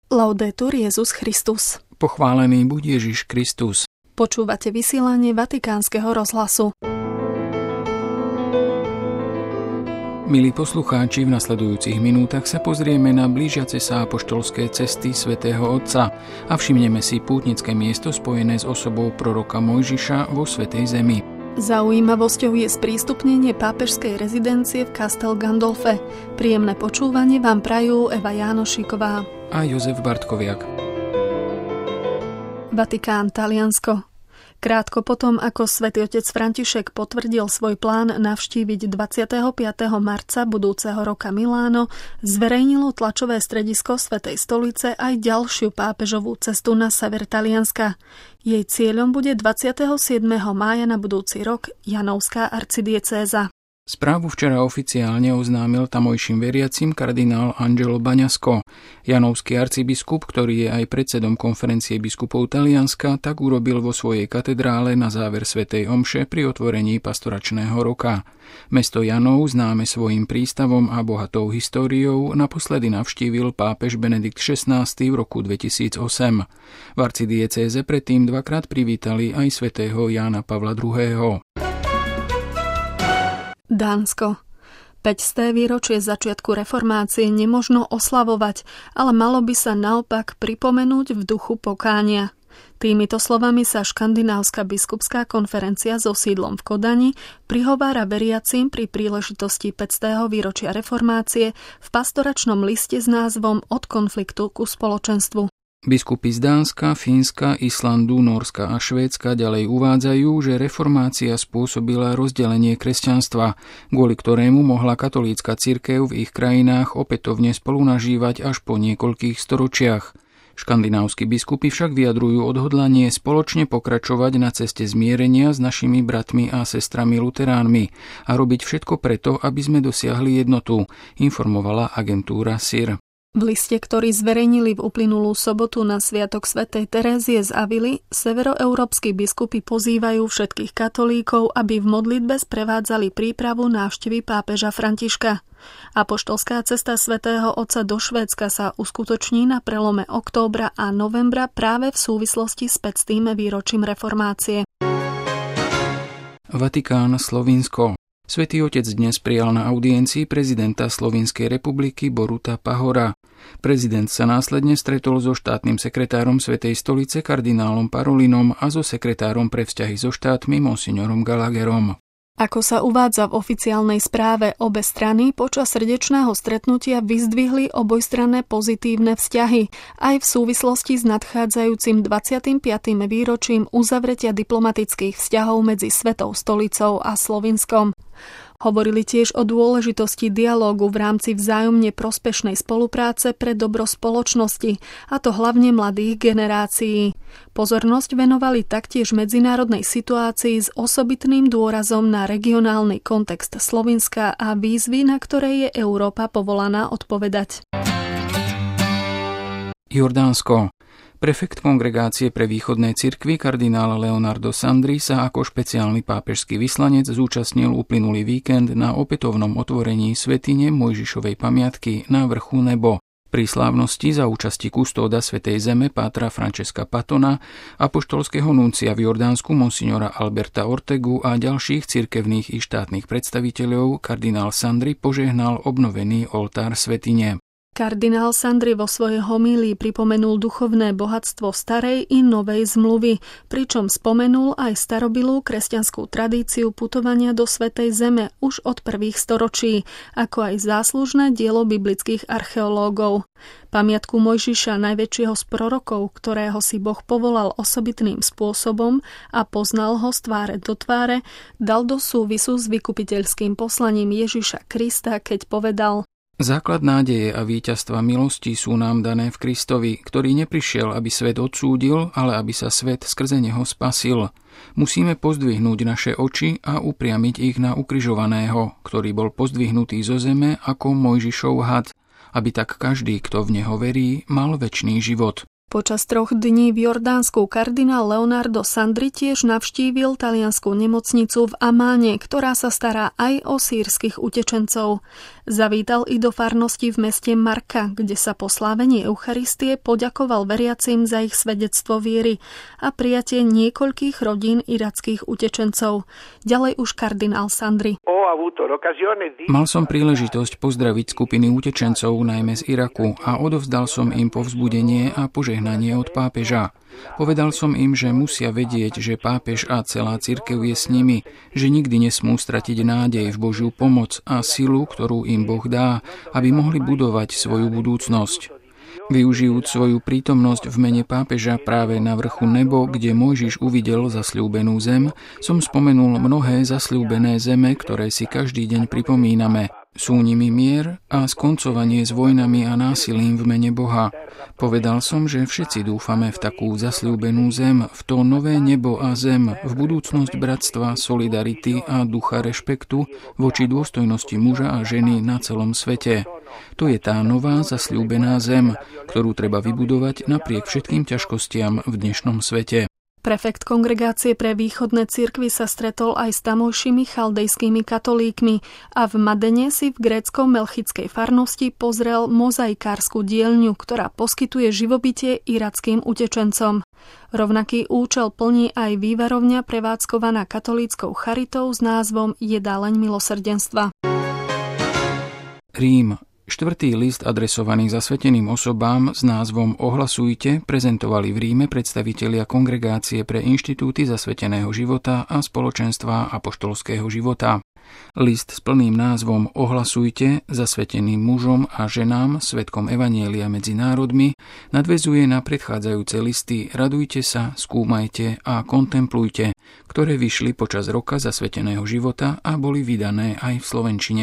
Laudetur Jesus Christus. Pochválený buď Ježiš Kristus. Počúvate vysielanie Vatikánskeho rozhlasu. Milí poslucháči, v nasledujúcich minútach sa pozrieme na blížiace sa apoštolské cesty svätého Otca a všimneme si pútnické miesto spojené s osobou proroka Mojžiša vo Svätej Zemi. Zaujímavosťou je sprístupnenie pápežskej rezidencie v Castel Gandolfe. Príjemné počúvanie vám prajú Eva Jánošíková a Jozef Bartkoviak. Vatikán, Taliansko. Krátko potom, ako svätý otec František potvrdil svoj plán navštíviť 25. marca budúceho roka Miláno, zverejnilo tlačové stredisko Svätej stolice aj ďalšiu pápežovú cestu na sever Talianska. Jej cieľom bude 27. mája na budúci rok Janovská arcidiecéza. Správu včera oficiálne oznámil tamojším veriacim kardinál Angelo Baňasko. Janovský arcibiskup, ktorý je aj predsedom konferencie biskupov Talianska, tak urobil vo svojej katedrále na záver svätej omše pri otvorení pastoračného roka. Mesto Janov, známe svojím prístavom a bohatou históriou, naposledy navštívil pápež Benedikt XVI v roku 2008. V arcidiecéze predtým dvakrát privítali aj svätého Jána Pavla II. Dánsko. 500. výročie začiatku reformácie nemožno oslavovať, ale malo by sa naopak pripomenúť v duchu pokánia. Týmito slovami sa Škandinávska biskupská konferencia so sídlom v Kodani prihovára veriacim pri príležitosti 500. výročia reformácie v pastoračnom liste s názvom Od konfliktu ku spoločenstvu. Biskupy z Dánska, Fínska, Islandu, Nórska a Švédska ďalej uvádzajú, že reformácia spôsobila rozdelenie kresťanstva, kvôli ktorému mohla katolícka cirkev v ich krajinách opätovne spolunažívať až po niekoľkých storočiach. Škandinávski biskupy však vyjadrujú odhodlanie spoločne pokračovať na ceste zmierenia s našimi bratmi a sestrami luteránmi a robiť všetko preto, aby sme dosiahli jednotu, informovala agentúra SIR. V liste, ktorý zverejnili v uplynulú sobotu na sviatok svätej Terézie z Avily, severoeurópski biskupy pozývajú všetkých katolíkov, aby v modlitbe sprevádzali prípravu návštevy pápeža Františka. Apoštolská cesta svätého Otca do Švédska sa uskutoční na prelome októbra a novembra práve v súvislosti s 500. výročím reformácie. Vatikán, Slovinsko. Svätý Otec dnes prijal na audiencii prezidenta Slovinskej republiky Boruta Pahora. Prezident sa následne stretol so štátnym sekretárom Svätej stolice kardinálom Parolinom a so sekretárom pre vzťahy so štátmi monsignorom Gallagherom. Ako sa uvádza v oficiálnej správe, obe strany počas srdečného stretnutia vyzdvihli obojstranné pozitívne vzťahy aj v súvislosti s nadchádzajúcim 25. výročím uzavretia diplomatických vzťahov medzi Svetou stolicou a Slovinskom. Hovorili tiež o dôležitosti dialógu v rámci vzájomne prospešnej spolupráce pre dobro spoločnosti, a to hlavne mladých generácií. Pozornosť venovali taktiež medzinárodnej situácii s osobitným dôrazom na regionálny kontext Slovinska a výzvy, na ktoré je Európa povolaná odpovedať. Jordánsko. Prefekt Kongregácie pre východné cirkvi kardinál Leonardo Sandri sa ako špeciálny pápežský vyslanec zúčastnil uplynulý víkend na opätovnom otvorení svätyne Mojžišovej pamiatky na vrchu Nebo. Pri slávnosti za účasti kustóda Svätej Zeme pátra Francesca Patona, apoštolského nuncia v Jordánsku monsignora Alberta Ortegu a ďalších cirkevných i štátnych predstaviteľov kardinál Sandri požehnal obnovený oltár svätyne. Kardinál Sandri vo svojej homílii pripomenul duchovné bohatstvo starej i novej zmluvy, pričom spomenul aj starobilú kresťanskú tradíciu putovania do Svätej Zeme už od prvých storočí, ako aj záslužné dielo biblických archeológov. Pamiatku Mojžiša, najväčšieho z prorokov, ktorého si Boh povolal osobitným spôsobom a poznal ho z tváre do tváre, dal do súvisu s vykupiteľským poslaním Ježiša Krista, keď povedal: Základ nádeje a víťazstva milosti sú nám dané v Kristovi, ktorý neprišiel, aby svet odsúdil, ale aby sa svet skrze neho spasil. Musíme pozdvihnúť naše oči a upriamiť ich na ukrižovaného, ktorý bol pozdvihnutý zo zeme ako Mojžišov had, aby tak každý, kto v neho verí, mal večný život. Počas 3 dní v Jordánsku kardinál Leonardo Sandri tiež navštívil taliansku nemocnicu v Amáne, ktorá sa stará aj o sýrskych utečencov. Zavítal i do farnosti v meste Marka, kde sa po slávení Eucharistie poďakoval veriacim za ich svedectvo viery a prijatie niekoľkých rodín irackých utečencov. Ďalej už kardinál Sandri. Mal som príležitosť pozdraviť skupiny utečencov, najmä z Iraku, a odovzdal som im povzbudenie a požehnanie od pápeža. Povedal som im, že musia vedieť, že pápež a celá cirkev je s nimi, že nikdy nesmú stratiť nádej v Božiu pomoc a silu, ktorú im Boh dá, aby mohli budovať svoju budúcnosť. Využijúc svoju prítomnosť v mene pápeža práve na vrchu nebo, kde Mojžiš uvidel zasľúbenú zem, som spomenul mnohé zasľúbené zeme, ktoré si každý deň pripomíname. Sú nimi mier a skoncovanie s vojnami a násilím v mene Boha. Povedal som, že všetci dúfame v takú zasľúbenú zem, v to nové nebo a zem, v budúcnosť bratstva, solidarity a ducha rešpektu voči dôstojnosti muža a ženy na celom svete. To je tá nová zasľúbená zem, ktorú treba vybudovať napriek všetkým ťažkostiam v dnešnom svete. Prefekt Kongregácie pre východné cirkvi sa stretol aj s tamojšími chaldejskými katolíkmi a v Madene si v grécko-melchickej farnosti pozrel mozaikársku dielňu, ktorá poskytuje živobytie irackým utečencom. Rovnaký účel plní aj vývarovňa prevádzkovaná katolíckou charitou s názvom Jedáleň milosrdenstva. Rím. 4. list adresovaný zasveteným osobám s názvom Ohlasujte prezentovali v Ríme predstavitelia Kongregácie pre inštitúty zasveteného života a spoločenstva apoštolského života. List s plným názvom Ohlasujte zasveteným mužom a ženám svedkom evanjelia medzi národmi nadväzuje na predchádzajúce listy Radujte sa, skúmajte a kontemplujte, ktoré vyšli počas roka zasveteného života a boli vydané aj v slovenčine.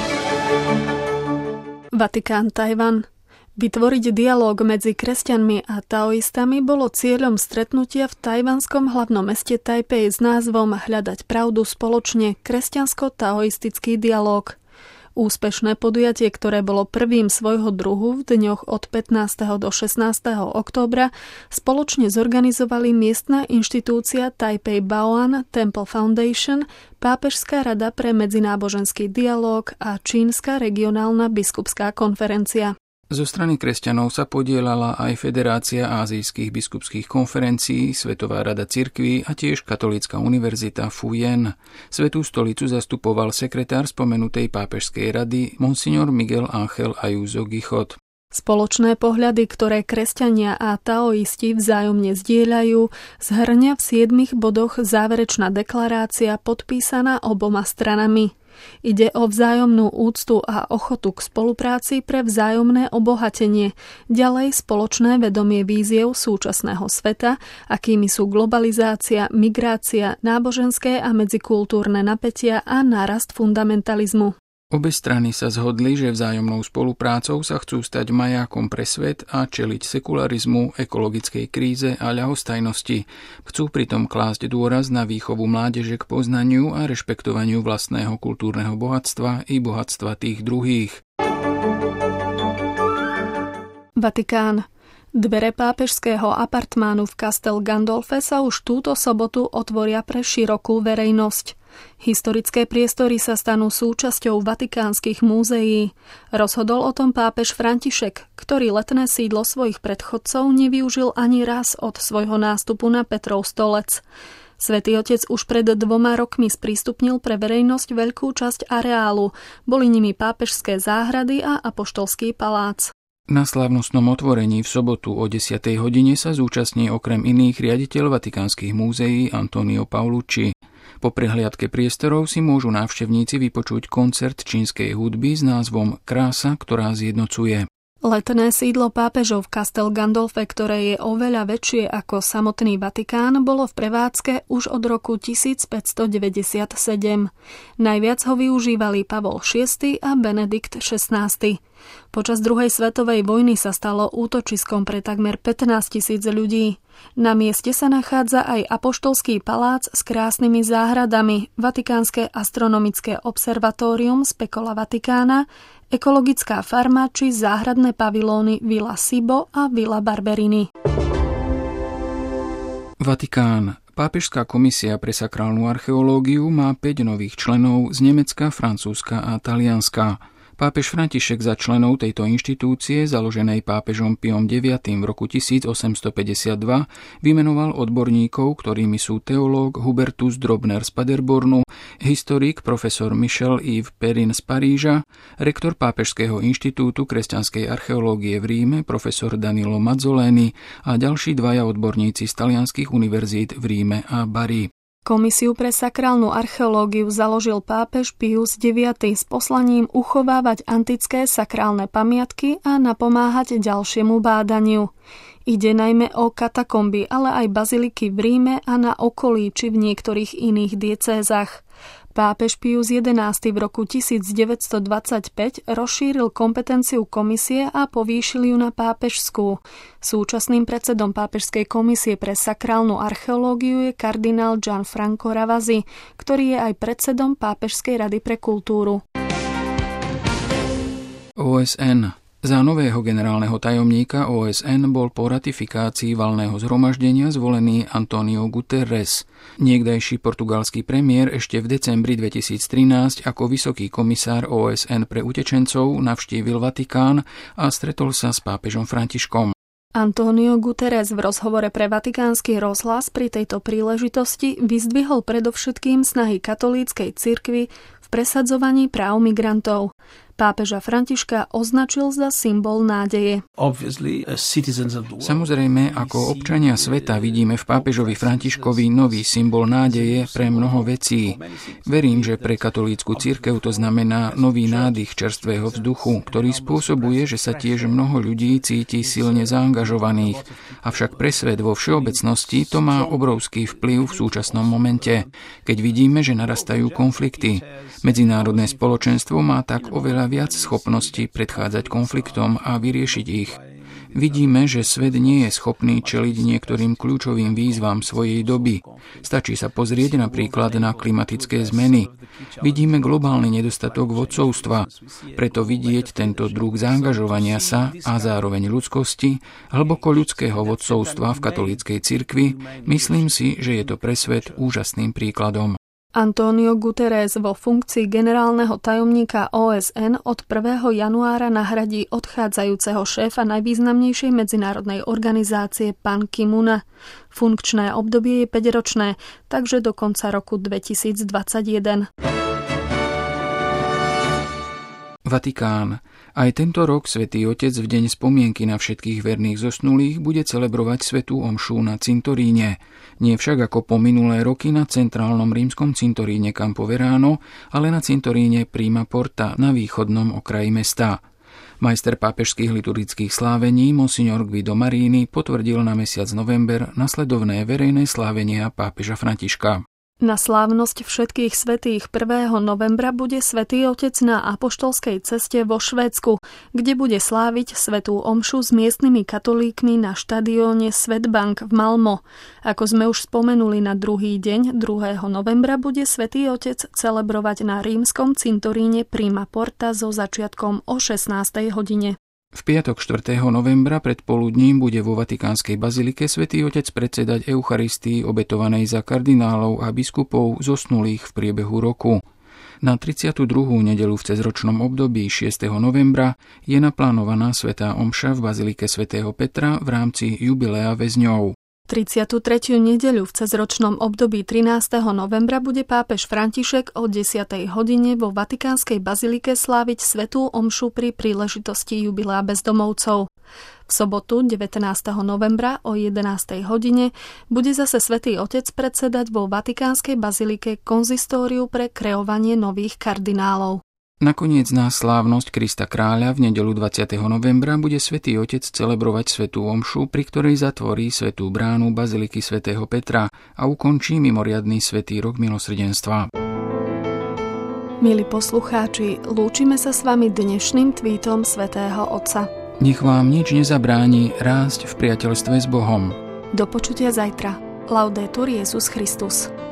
Vatikán, Tajvan. Vytvoriť dialóg medzi kresťanmi a taoistami bolo cieľom stretnutia v tajvanskom hlavnom meste Tajpej s názvom Hľadať pravdu spoločne – kresťansko-taoistický dialóg. Úspešné podujatie, ktoré bolo prvým svojho druhu v dňoch od 15. do 16. októbra, spoločne zorganizovali miestna inštitúcia Taipei Baoan Temple Foundation, Pápežská rada pre medzináboženský dialóg a Čínska regionálna biskupská konferencia. Zo strany kresťanov sa podieľala aj Federácia ázijských biskupských konferencií, Svetová rada cirkví a tiež Katolícka univerzita Fujen. Svätú stolicu zastupoval sekretár spomenutej pápežskej rady Monsignor Miguel Ángel Ayuso Gichot. Spoločné pohľady, ktoré kresťania a taoisti vzájomne zdieľajú, zhrňa v 7 bodoch záverečná deklarácia podpísaná oboma stranami. Ide o vzájomnú úctu a ochotu k spolupráci pre vzájomné obohatenie, ďalej spoločné vedomie víziev súčasného sveta, akými sú globalizácia, migrácia, náboženské a medzikultúrne napätia a nárast fundamentalizmu. Obe strany sa zhodli, že vzájomnou spoluprácou sa chcú stať majákom pre svet a čeliť sekularizmu, ekologickej kríze a ľahostajnosti. Chcú pritom klásť dôraz na výchovu mládeže k poznaniu a rešpektovaniu vlastného kultúrneho bohatstva i bohatstva tých druhých. Vatikán. Dvere pápežského apartmánu v Castel Gandolfe sa už túto sobotu otvoria pre širokú verejnosť. Historické priestory sa stanú súčasťou vatikánskych múzeí. Rozhodol o tom pápež František, ktorý letné sídlo svojich predchodcov nevyužil ani raz od svojho nástupu na Petrov stolec. Svätý Otec už pred 2 rokmi sprístupnil pre verejnosť veľkú časť areálu. Boli nimi pápežské záhrady a apoštolský palác. Na slávnostnom otvorení v sobotu o 10. hodine sa zúčastní okrem iných riaditeľ vatikánskych múzeí Antonio Paolucci. Po prehliadke priestorov si môžu návštevníci vypočuť koncert čínskej hudby s názvom Krása, ktorá zjednocuje. Letné sídlo pápežov v Castel Gandolfe, ktoré je oveľa väčšie ako samotný Vatikán, bolo v prevádzke už od roku 1597. Najviac ho využívali Pavol VI a Benedikt XVI. Počas druhej svetovej vojny sa stalo útočiskom pre takmer 15 000 ľudí. Na mieste sa nachádza aj apoštolský palác s krásnymi záhradami, Vatikánske astronomické observatórium Specola Vatikána, ekologická farma či záhradné pavilóny Villa Sibo a Villa Barberini. Vatikán. Pápežská komisia pre sakrálnu archeológiu má 5 nových členov z Nemecka, Francúzska a Talianska. Pápež František za členov tejto inštitúcie, založenej pápežom Piom IX v roku 1852, vymenoval odborníkov, ktorými sú teológ Hubertus Drobner z Paderbornu, historik profesor Michel-Yves Perrin z Paríža, rektor Pápežského inštitútu kresťanskej archeológie v Ríme profesor Danilo Mazzoleni a ďalší dvaja odborníci z talianskych univerzít v Ríme a Bari. Komisiu pre sakrálnu archeológiu založil pápež Pius IX s poslaním uchovávať antické sakrálne pamiatky a napomáhať ďalšiemu bádaniu. Ide najmä o katakomby, ale aj baziliky v Ríme a na okolí či v niektorých iných diecézach. Pápež Pius XI v roku 1925 rozšíril kompetenciu komisie a povýšil ju na pápežskú. Súčasným predsedom Pápežskej komisie pre sakrálnu archeológiu je kardinál Gianfranco Ravasi, ktorý je aj predsedom Pápežskej rady pre kultúru. OSN. Za nového generálneho tajomníka OSN bol po ratifikácii valného zhromaždenia zvolený António Guterres. Niekdajší portugalský premiér ešte v decembri 2013 ako vysoký komisár OSN pre utečencov navštívil Vatikán a stretol sa s pápežom Františkom. António Guterres v rozhovore pre Vatikánsky rozhlas pri tejto príležitosti vyzdvihol predovšetkým snahy katolíckej cirkvi v presadzovaní práv migrantov. Pápeža Františka označil za symbol nádeje. Samozrejme, ako občania sveta vidíme v pápežovi Františkovi nový symbol nádeje pre mnoho vecí. Verím, že pre katolícku cirkev to znamená nový nádych čerstvého vzduchu, ktorý spôsobuje, že sa tiež mnoho ľudí cíti silne zaangažovaných. Avšak pre svet vo všeobecnosti to má obrovský vplyv v súčasnom momente, keď vidíme, že narastajú konflikty. Medzinárodné spoločenstvo má tak oveľa viac schopností predchádzať konfliktom a vyriešiť ich. Vidíme, že svet nie je schopný čeliť niektorým kľúčovým výzvam svojej doby. Stačí sa pozrieť napríklad na klimatické zmeny. Vidíme globálny nedostatok vodcovstva. Preto vidieť tento druh zaangažovania sa a zároveň ľudskosti, hlboko ľudského vodcovstva v katolíckej cirkvi, myslím si, že je to pre svet úžasným príkladom. António Guterres vo funkcii generálneho tajomníka OSN od 1. januára nahradí odchádzajúceho šéfa najvýznamnejšej medzinárodnej organizácie Ban Ki-moona. Funkčné obdobie je 5-ročné, takže do konca roku 2021. Vatikán. Aj tento rok Svätý Otec v deň spomienky na všetkých verných zosnulých bude celebrovať svätú omšu na cintoríne. Nie však ako po minulé roky na centrálnom rímskom cintoríne Campoverano, ale na cintoríne Prima Porta na východnom okraji mesta. Majster pápežských liturgických slávení Monsignor Guido Marini potvrdil na mesiac november nasledovné verejné slávenia pápeža Františka. Na slávnosť všetkých svätých 1. novembra bude Svätý Otec na apoštolskej ceste vo Švédsku, kde bude sláviť svätú omšu s miestnymi katolíkmi na štadióne Swedbank v Malmo. Ako sme už spomenuli, na druhý deň 2. novembra bude Svätý Otec celebrovať na rímskom cintoríne Prima Porta so začiatkom o 16. hodine. V piatok 4. novembra predpoludním bude vo Vatikánskej bazilike Svätý Otec predsedať Eucharistii obetovanej za kardinálov a biskupov zosnulých v priebehu roku. Na 32. nedeľu v cezročnom období 6. novembra je naplánovaná svätá omša v bazilike svätého Petra v rámci jubilea väzňov. 33. nedeľu v cezročnom období 13. novembra bude pápež František o 10. hodine vo Vatikánskej bazilike sláviť svätú omšu pri príležitosti jubilea bezdomovcov. V sobotu 19. novembra o 11. hodine bude zase Svätý Otec predsedať vo Vatikánskej bazilike konzistóriu pre kreovanie nových kardinálov. Nakoniec na slávnosť Krista kráľa v nedeľu 20. novembra bude Svätý Otec celebrovať svätú omšu, pri ktorej zatvorí svätú bránu baziliky svätého Petra a ukončí mimoriadny svätý rok milosrdenstva. Milí poslucháči, lúčime sa s vami dnešným tweetom svätého Otca. Nech vám nič nezabráni rásť v priateľstve s Bohom. Do počutia zajtra. Laudetur Jesus Christus.